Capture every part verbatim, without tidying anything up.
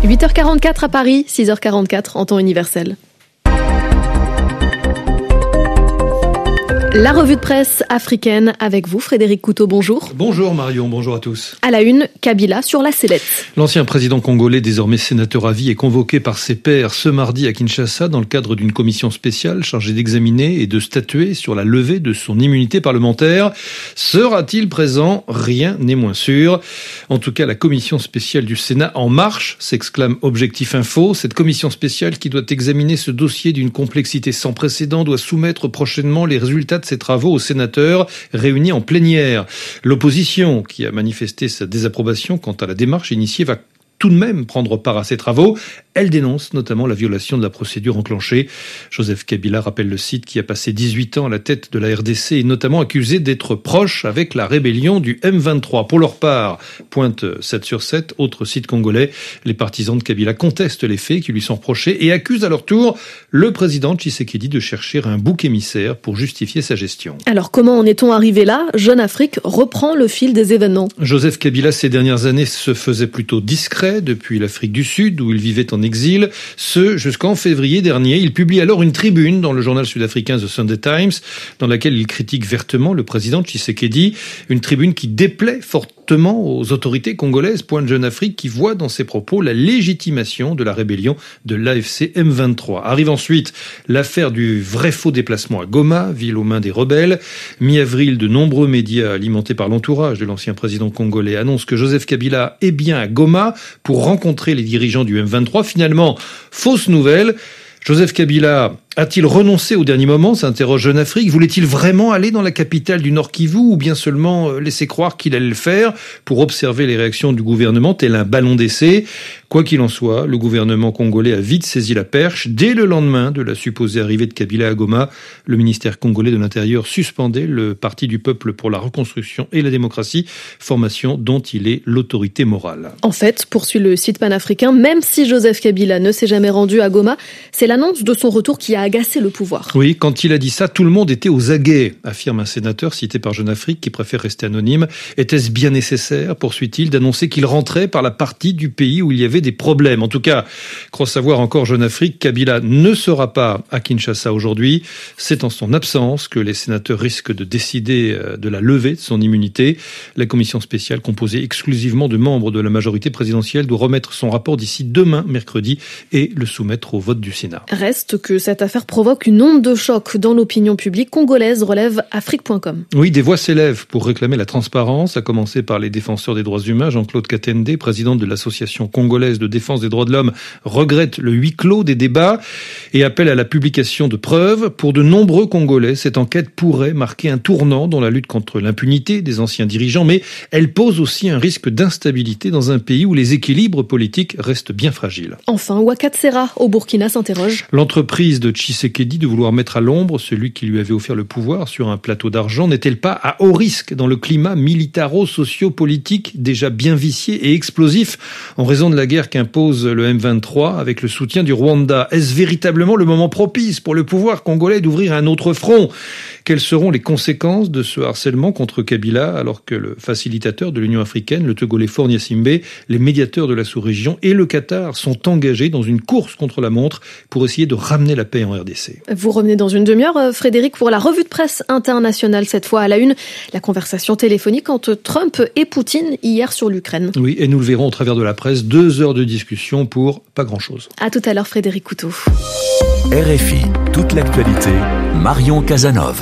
huit heures quarante-quatre à Paris, six heures quarante-quatre en temps universel. La revue de presse africaine avec vous, Frédéric Couteau, bonjour. Bonjour Marion, bonjour à tous. À la une, Kabila sur la sellette. L'ancien président congolais, désormais sénateur à vie, est convoqué par ses pairs ce mardi à Kinshasa dans le cadre d'une commission spéciale chargée d'examiner et de statuer sur la levée de son immunité parlementaire. Sera-t-il présent ? Rien n'est moins sûr. En tout cas, la commission spéciale du Sénat en marche, s'exclame Objectif Info. Cette commission spéciale qui doit examiner ce dossier d'une complexité sans précédent doit soumettre prochainement les résultats de ses travaux aux sénateurs réunis en plénière. L'opposition, qui a manifesté sa désapprobation quant à la démarche initiée, va tout de même prendre part à ces travaux. Elle dénonce notamment la violation de la procédure enclenchée. Joseph Kabila rappelle le site qui a passé dix-huit ans à la tête de la R D C et notamment accusé d'être proche avec la rébellion du M vingt-trois. Pour leur part, pointe sept sur sept, autre site congolais, les partisans de Kabila contestent les faits qui lui sont reprochés et accusent à leur tour le président Tshisekedi de chercher un bouc émissaire pour justifier sa gestion. Alors comment en est-on arrivé là ? Jeune Afrique reprend le fil des événements. Joseph Kabila, ces dernières années, se faisait plutôt discret depuis l'Afrique du Sud où il vivait en exil, ce jusqu'en février dernier. Il publie alors une tribune dans le journal sud-africain The Sunday Times dans laquelle il critique vertement le président Tshisekedi, une tribune qui déplaît fortement aux autorités congolaises, pointe Jeune Afrique qui voit dans ses propos la légitimation de la rébellion de l'A F C M vingt-trois. Arrive ensuite l'affaire du vrai faux déplacement à Goma, ville aux mains des rebelles. Mi-avril, de nombreux médias alimentés par l'entourage de l'ancien président congolais annoncent que Joseph Kabila est bien à Goma pour rencontrer les dirigeants du M vingt-trois. Finalement, fausse nouvelle. Joseph Kabila a-t-il renoncé au dernier moment, s'interroge Jeune Afrique. Voulait-il vraiment aller dans la capitale du Nord Kivu ou bien seulement laisser croire qu'il allait le faire pour observer les réactions du gouvernement tel un ballon d'essai ? Quoi qu'il en soit, le gouvernement congolais a vite saisi la perche. Dès le lendemain de la supposée arrivée de Kabila à Goma, le ministère congolais de l'Intérieur suspendait le Parti du Peuple pour la Reconstruction et la Démocratie, formation dont il est l'autorité morale. En fait, poursuit le site panafricain, même si Joseph Kabila ne s'est jamais rendu à Goma, c'est l'annonce de son retour qui a agacé le pouvoir. Oui, quand il a dit ça, tout le monde était aux aguets, affirme un sénateur cité par Jeune Afrique qui préfère rester anonyme. Était-ce bien nécessaire, poursuit-il, d'annoncer qu'il rentrait par la partie du pays où il y avait des problèmes ? En tout cas, croit savoir encore Jeune Afrique, Kabila ne sera pas à Kinshasa aujourd'hui. C'est en son absence que les sénateurs risquent de décider de la levée de son immunité. La commission spéciale, composée exclusivement de membres de la majorité présidentielle, doit remettre son rapport d'ici demain, mercredi, et le soumettre au vote du Sénat. Reste que cette affaire provoque une onde de choc dans l'opinion publique congolaise, relève Afrique point com. Oui, des voix s'élèvent pour réclamer la transparence, à commencer par les défenseurs des droits humains. Jean-Claude Katende, président de l'association congolaise de défense des droits de l'homme, regrette le huis clos des débats et appelle à la publication de preuves. Pour de nombreux Congolais, cette enquête pourrait marquer un tournant dans la lutte contre l'impunité des anciens dirigeants, mais elle pose aussi un risque d'instabilité dans un pays où les équilibres politiques restent bien fragiles. Enfin, Ouakhatsera au Burkina s'interroge. L'entreprise de Tshisekedi de vouloir mettre à l'ombre celui qui lui avait offert le pouvoir sur un plateau d'argent n'est-elle pas à haut risque dans le climat militaro-socio-politique déjà bien vicié et explosif en raison de la guerre qu'impose le M vingt-trois avec le soutien du Rwanda ? Est-ce véritablement le moment propice pour le pouvoir congolais d'ouvrir un autre front ? Quelles seront les conséquences de ce harcèlement contre Kabila alors que le facilitateur de l'Union africaine, le Togolais Faure Gnassingbé, les médiateurs de la sous-région et le Qatar sont engagés dans une course contre la montre pour essayer de ramener la paix en R D C. Vous revenez dans une demi-heure, Frédéric, pour la revue de presse internationale, cette fois à la une, la conversation téléphonique entre Trump et Poutine hier sur l'Ukraine. Oui, et nous le verrons au travers de la presse, deux heures de discussion pour pas grand-chose. À tout à l'heure, Frédéric Couteau. R F I, toute l'actualité, Marion Casanov.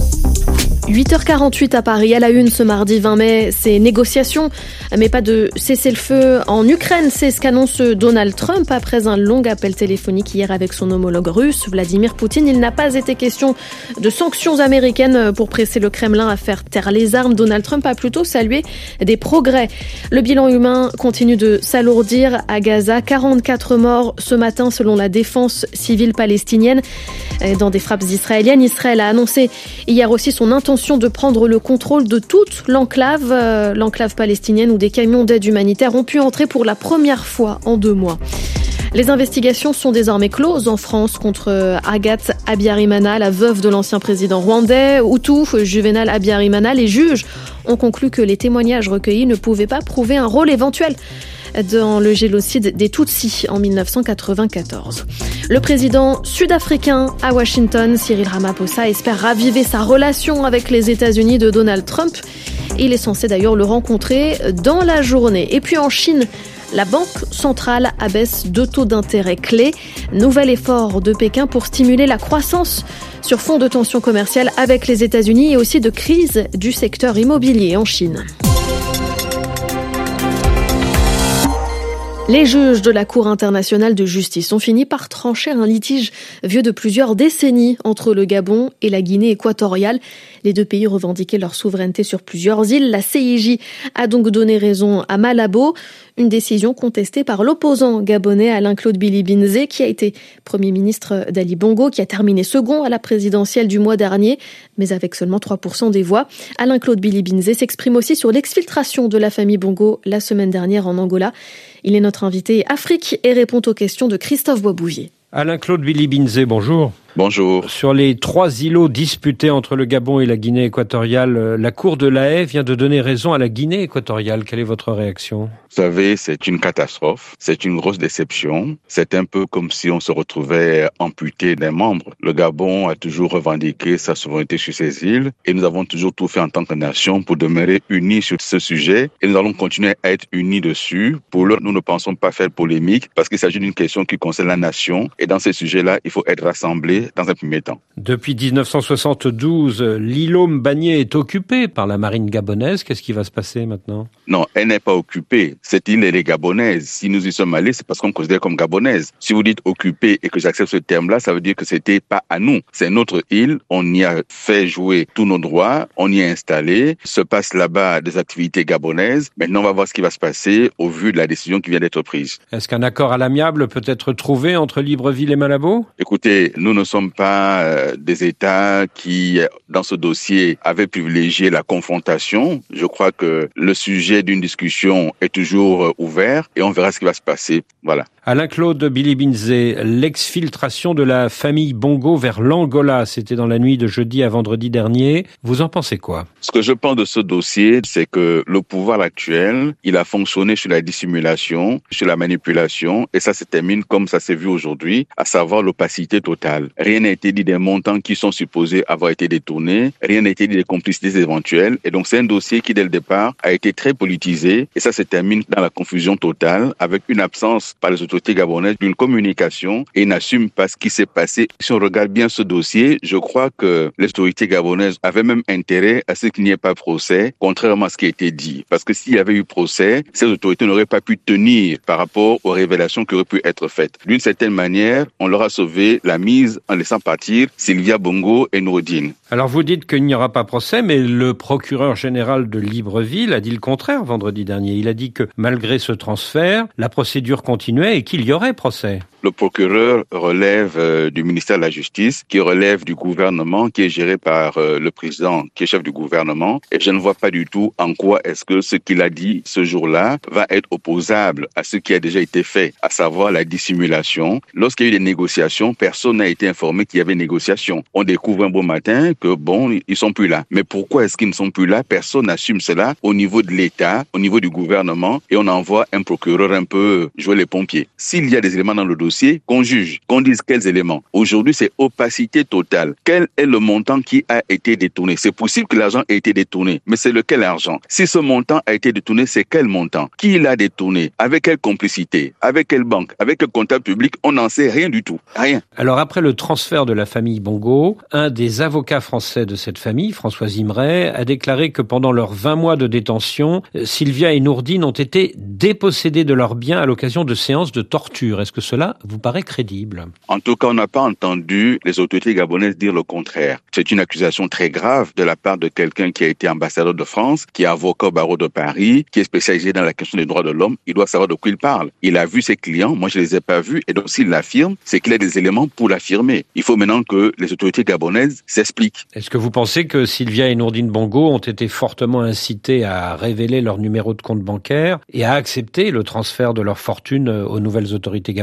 huit heures quarante-huit à Paris, à la une ce mardi vingt mai, ces négociations, mais pas de cessez-le-feu en Ukraine. C'est ce qu'annonce Donald Trump après un long appel téléphonique hier avec son homologue russe, Vladimir Poutine. Il n'a pas été question de sanctions américaines pour presser le Kremlin à faire taire les armes. Donald Trump a plutôt salué des progrès. Le bilan humain continue de s'alourdir à Gaza. quarante-quatre morts ce matin selon la défense civile palestinienne dans des frappes israéliennes. Israël a annoncé hier aussi son intention de prendre le contrôle de toute l'enclave, euh, l'enclave palestinienne où des camions d'aide humanitaire ont pu entrer pour la première fois en deux mois. Les investigations sont désormais closes en France contre Agathe Habyarimana, la veuve de l'ancien président rwandais, Hutu Juvenal Habyarimana. Les juges ont conclu que les témoignages recueillis ne pouvaient pas prouver un rôle éventuel dans le génocide des Tutsis en mille neuf cent quatre-vingt-quatorze. Le président sud-africain à Washington, Cyril Ramaphosa, espère raviver sa relation avec les États-Unis de Donald Trump. Il est censé d'ailleurs le rencontrer dans la journée. Et puis en Chine, la Banque centrale abaisse deux taux d'intérêt clés. Nouvel effort de Pékin pour stimuler la croissance sur fond de tensions commerciales avec les États-Unis et aussi de crise du secteur immobilier en Chine. Les juges de la Cour internationale de justice ont fini par trancher un litige vieux de plusieurs décennies entre le Gabon et la Guinée équatoriale. Les deux pays revendiquaient leur souveraineté sur plusieurs îles. La C I J a donc donné raison à Malabo, une décision contestée par l'opposant gabonais Alain-Claude Billy-Binzé, qui a été Premier ministre d'Ali Bongo, qui a terminé second à la présidentielle du mois dernier, mais avec seulement trois pour cent des voix. Alain-Claude Billy-Binzé s'exprime aussi sur l'exfiltration de la famille Bongo la semaine dernière en Angola. Il est notre invité Afrique et répond aux questions de Christophe Boisbouvier. Alain-Claude Billy-Binzé, bonjour. Bonjour. Sur les trois îlots disputés entre le Gabon et la Guinée équatoriale, la Cour de La Haye vient de donner raison à la Guinée équatoriale. Quelle est votre réaction ? Vous savez, c'est une catastrophe, c'est une grosse déception. C'est un peu comme si on se retrouvait amputé d'un membre. Le Gabon a toujours revendiqué sa souveraineté sur ces îles et nous avons toujours tout fait en tant que nation pour demeurer unis sur ce sujet et nous allons continuer à être unis dessus. Pour l'heure, nous ne pensons pas faire polémique parce qu'il s'agit d'une question qui concerne la nation et dans ces sujets-là, il faut être rassemblés dans un premier temps. Depuis dix-neuf cent soixante-douze, l'îlot Mbagné est occupé par la marine gabonaise. Qu'est-ce qui va se passer maintenant ? Non, elle n'est pas occupée. Cette île, elle est gabonaise. Si nous y sommes allés, c'est parce qu'on considère comme gabonaise. Si vous dites occupée et que j'accepte ce terme-là, ça veut dire que c'était pas à nous. C'est notre île. On y a fait jouer tous nos droits. On y est installé. Se passe là-bas des activités gabonaises. Maintenant, on va voir ce qui va se passer au vu de la décision qui vient d'être prise. Est-ce qu'un accord à l'amiable peut être trouvé entre Libreville et Malabo ? Écoutez, nous ne sommes pas euh, des États qui, dans ce dossier, avaient privilégié la confrontation. Je crois que le sujet d'une discussion est toujours euh, ouvert et on verra ce qui va se passer. Voilà. Alain-Claude Billy-Binzé, l'exfiltration de la famille Bongo vers l'Angola, c'était dans la nuit de jeudi à vendredi dernier. Vous en pensez quoi ? Ce que je pense de ce dossier, c'est que le pouvoir actuel, il a fonctionné sur la dissimulation, sur la manipulation, et ça se termine comme ça s'est vu aujourd'hui, à savoir l'opacité totale. Rien n'a été dit des montants qui sont supposés avoir été détournés, rien n'a été dit des complicités éventuelles, et donc c'est un dossier qui, dès le départ, a été très politisé, et ça se termine dans la confusion totale, avec une absence par les autorités gabonaises d'une communication et n'assume pas ce qui s'est passé. Si on regarde bien ce dossier, je crois que les autorités gabonaises avaient même intérêt à ce qu'il n'y ait pas procès, contrairement à ce qui a été dit. Parce que s'il y avait eu procès, ces autorités n'auraient pas pu tenir par rapport aux révélations qui auraient pu être faites. D'une certaine manière, on leur a sauvé la mise en laissant partir Sylvia Bongo et Noureddine. Alors vous dites qu'il n'y aura pas procès, mais le procureur général de Libreville a dit le contraire vendredi dernier. Il a dit que malgré ce transfert, la procédure continuait et qu'il y aurait procès. Le procureur relève euh, du ministère de la Justice, qui relève du gouvernement, qui est géré par euh, le président, qui est chef du gouvernement. Et je ne vois pas du tout en quoi est-ce que ce qu'il a dit ce jour-là va être opposable à ce qui a déjà été fait, à savoir la dissimulation. Lorsqu'il y a eu des négociations, personne n'a été informé qu'il y avait négociation. On découvre un beau matin que bon, ils sont plus là. Mais pourquoi est-ce qu'ils ne sont plus là? Personne n'assume cela au niveau de l'État, au niveau du gouvernement, et on envoie un procureur un peu jouer les pompiers. S'il y a des éléments dans le dossier, qu'on juge, qu'on dise quels éléments. Aujourd'hui, c'est opacité totale. Quel est le montant qui a été détourné? C'est possible que l'argent ait été détourné, mais c'est lequel argent? Si ce montant a été détourné, c'est quel montant? Qui l'a détourné? Avec quelle complicité? Avec quelle banque? Avec quel comptable public? On n'en sait rien du tout. Rien. Alors après le transfert de la famille Bongo, un des avocats français de cette famille, François Imray, a déclaré que pendant leurs vingt mois de détention, Sylvia et Noureddine ont été dépossédés de leurs biens à l'occasion de séances de torture. Est-ce que cela vous paraît crédible? En tout cas, on n'a pas entendu les autorités gabonaises dire le contraire. C'est une accusation très grave de la part de quelqu'un qui a été ambassadeur de France, qui est avocat au barreau de Paris, qui est spécialisé dans la question des droits de l'homme. Il doit savoir de quoi il parle. Il a vu ses clients, moi je les ai pas vus, et donc s'il l'affirme, c'est qu'il a des éléments pour l'affirmer. Il faut maintenant que les autorités gabonaises s'expliquent. Est-ce que vous pensez que Sylvia et Noureddine Bongo ont été fortement incitées à révéler leur numéro de compte bancaire et à accepter le transfert de leur fortune aux nouvelles autorités gabonaises?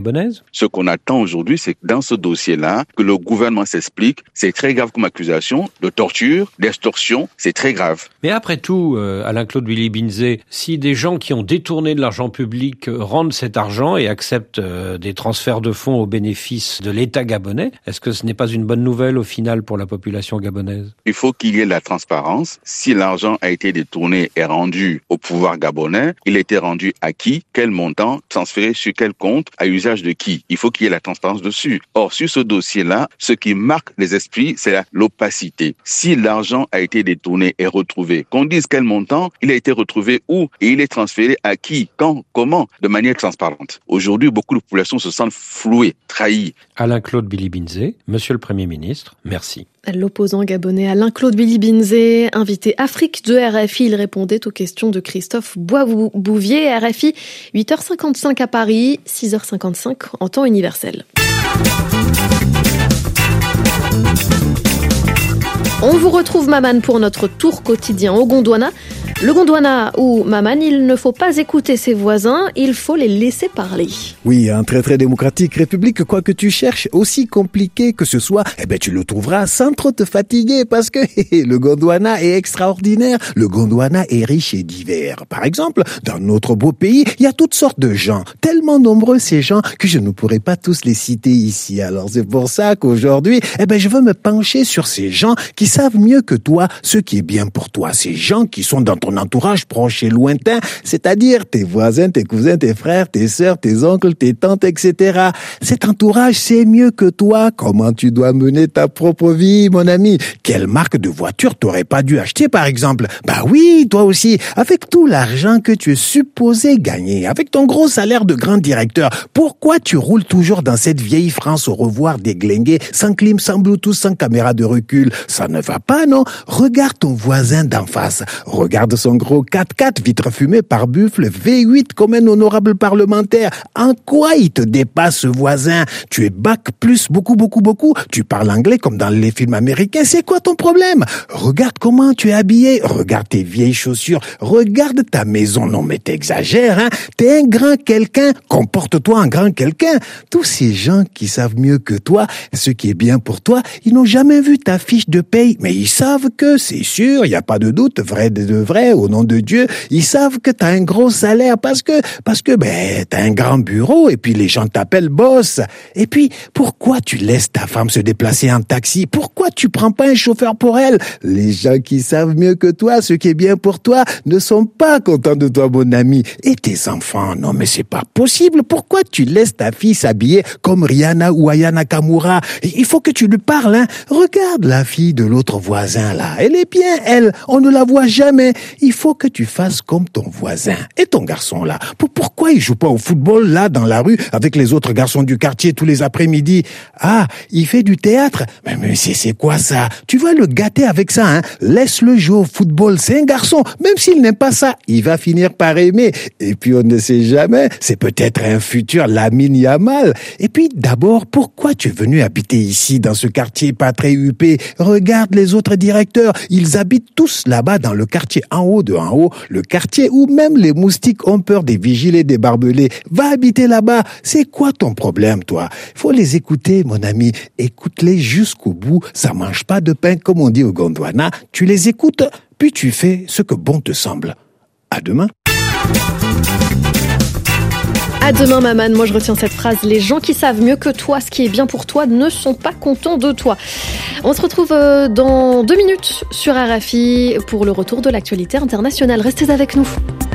Ce qu'on attend aujourd'hui, c'est que dans ce dossier-là, que le gouvernement s'explique. C'est très grave comme accusation de torture, d'extorsion, c'est très grave. Mais après tout, euh, Alain-Claude Billy-Binzé, si des gens qui ont détourné de l'argent public rendent cet argent et acceptent euh, des transferts de fonds au bénéfice de l'État gabonais, est-ce que ce n'est pas une bonne nouvelle au final pour la population gabonaise? Il faut qu'il y ait la transparence. Si l'argent a été détourné et rendu au pouvoir gabonais, il a été rendu à qui? Quel montant? Transféré sur quel compte? À usage de qui? Il faut qu'il y ait la transparence dessus. Or, sur ce dossier-là, ce qui marque les esprits, c'est l'opacité. Si l'argent a été détourné et retrouvé, qu'on dise quel montant, il a été retrouvé où et il est transféré à qui, quand, comment, de manière transparente. Aujourd'hui, beaucoup de populations se sentent flouées, trahies. Alain-Claude Billy-Binzé, Monsieur le Premier ministre, merci. L'opposant gabonais Alain-Claude Billy-Binzé, invité Afrique de R F I, il répondait aux questions de Christophe Boisbouvier, R F I, huit heures cinquante-cinq à Paris, six heures cinquante-cinq en temps universel. On vous retrouve Maman pour notre tour quotidien au Gondwana. Le Gondwana ou Maman, il ne faut pas écouter ses voisins, il faut les laisser parler. Oui, un très très démocratique république, quoi que tu cherches, aussi compliqué que ce soit, eh ben tu le trouveras sans trop te fatiguer parce que le Gondwana est extraordinaire. Le Gondwana est riche et divers. Par exemple, dans notre beau pays, il y a toutes sortes de gens, tellement nombreux ces gens que je ne pourrais pas tous les citer ici. Alors c'est pour ça qu'aujourd'hui, eh ben je veux me pencher sur ces gens qui savent mieux que toi ce qui est bien pour toi. Ces gens qui sont dans ton entourage proche et lointain, c'est-à-dire tes voisins, tes cousins, tes frères, tes sœurs, tes oncles, tes tantes, et cetera. Cet entourage sait mieux que toi comment tu dois mener ta propre vie, mon ami. Quelle marque de voiture t'aurais pas dû acheter, par exemple? Bah oui, toi aussi, avec tout l'argent que tu es supposé gagner, avec ton gros salaire de grand directeur, pourquoi tu roules toujours dans cette vieille France au revoir déglinguée, sans clim, sans Bluetooth, sans caméra de recul? Ça ne va pas, non? Regarde ton voisin d'en face. Regarde son gros quatre-quatre, vitre fumée par buffle, V huit comme un honorable parlementaire. En quoi il te dépasse, ce voisin? Tu es bac plus, beaucoup, beaucoup, beaucoup. Tu parles anglais comme dans les films américains. C'est quoi ton problème? Regarde comment tu es habillé. Regarde tes vieilles chaussures. Regarde ta maison. Non, mais t'exagères, hein? T'es un grand quelqu'un. Comporte-toi en grand quelqu'un. Tous ces gens qui savent mieux que toi ce qui est bien pour toi, ils n'ont jamais vu ta fiche de paye, mais ils savent que, c'est sûr, il n'y a pas de doute, vrai de vrai, au nom de Dieu, ils savent que t'as un gros salaire parce que, parce que, ben, t'as un grand bureau et puis les gens t'appellent boss. Et puis, pourquoi tu laisses ta femme se déplacer en taxi? Pourquoi tu prends pas un chauffeur pour elle? Les gens qui savent mieux que toi ce qui est bien pour toi ne sont pas contents de toi, mon ami. Et tes enfants, non mais c'est pas possible. Pourquoi tu laisses ta fille s'habiller comme Rihanna ou Aya Nakamura? Il faut que tu lui parles, hein. Regarde la fille de l'autre voisin, là. Elle est bien, elle. On ne la voit jamais. Il faut que tu fasses comme ton voisin. Et ton garçon, là, pourquoi il joue pas au football, là, dans la rue, avec les autres garçons du quartier tous les après-midi? Ah, il fait du théâtre? Mais, mais c'est, c'est quoi ça? Tu vas le gâter avec ça, hein? Laisse-le jouer au football. C'est un garçon. Même s'il n'aime pas ça, il va finir par aimer. Et puis, on ne sait jamais. C'est peut-être un futur Lamine Yamal. Et puis, d'abord, pourquoi tu es venu habiter ici, dans ce quartier pas très huppé? Regarde les autres directeurs. Ils habitent tous là-bas dans le quartier en haut de en haut, le quartier où même les moustiques ont peur des vigiles et des barbelés. Va habiter là-bas. C'est quoi ton problème, toi? Faut les écouter, mon ami. Écoute-les jusqu'au bout. Ça mange pas de pain, comme on dit au Gondwana. Tu les écoutes, puis tu fais ce que bon te semble. À demain. À demain, Maman. Moi, je retiens cette phrase. Les gens qui savent mieux que toi ce qui est bien pour toi ne sont pas contents de toi. On se retrouve dans deux minutes sur R F I pour le retour de l'actualité internationale. Restez avec nous.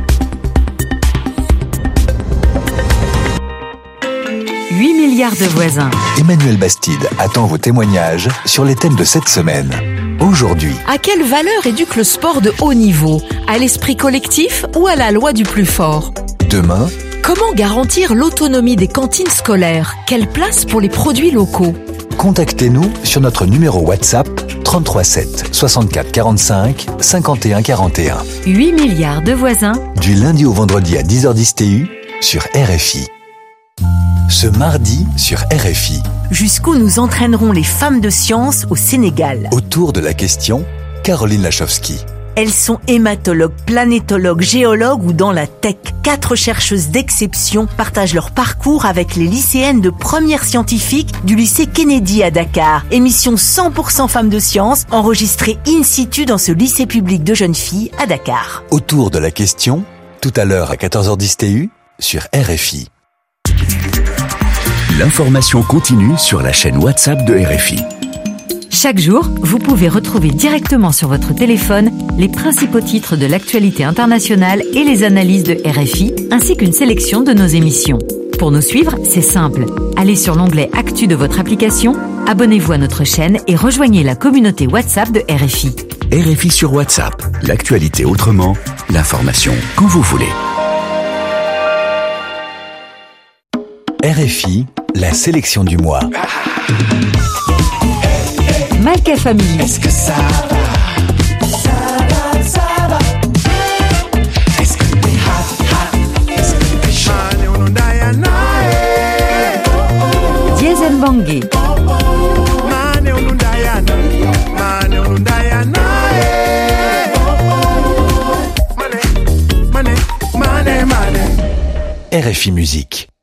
huit milliards de voisins. Emmanuel Bastide attend vos témoignages sur les thèmes de cette semaine. Aujourd'hui, À quelle valeur éduque le sport de haut niveau? À l'esprit collectif ou à la loi du plus fort? demain, Comment garantir l'autonomie des cantines scolaires? Quelle place pour les produits locaux? contactez-nous sur notre numéro WhatsApp trente-trois sept soixante-quatre quarante-cinq cinquante et un quarante et un. huit milliards de voisins. Du lundi au vendredi à dix heures dix T U sur R F I. Ce mardi sur R F I, Jusqu'où nous entraîneront les femmes de science au Sénégal? autour de la question, Caroline Lachowski. Elles sont hématologues, planétologues, géologues ou dans la tech. Quatre chercheuses d'exception partagent leur parcours avec les lycéennes de première scientifique du lycée Kennedy à Dakar. Émission cent pour cent femmes de sciences, enregistrée in situ dans ce lycée public de jeunes filles à Dakar. Autour de la question, tout à l'heure à quatorze heures dix T U, sur R F I. L'information continue sur la chaîne WhatsApp de R F I. Chaque jour, vous pouvez retrouver directement sur votre téléphone les principaux titres de l'actualité internationale et les analyses de R F I, ainsi qu'une sélection de nos émissions. Pour nous suivre, c'est simple. Allez sur l'onglet Actu de votre application, abonnez-vous à notre chaîne et rejoignez la communauté WhatsApp de R F I. R F I sur WhatsApp, l'actualité autrement, l'information quand vous voulez. R F I, la sélection du mois. Malka Family. Est-ce que ça va? Ça va, ça va. Est-ce que t'es hot, hot? Est-ce que t'es chaud? Diesel Bangé. R F I Musique.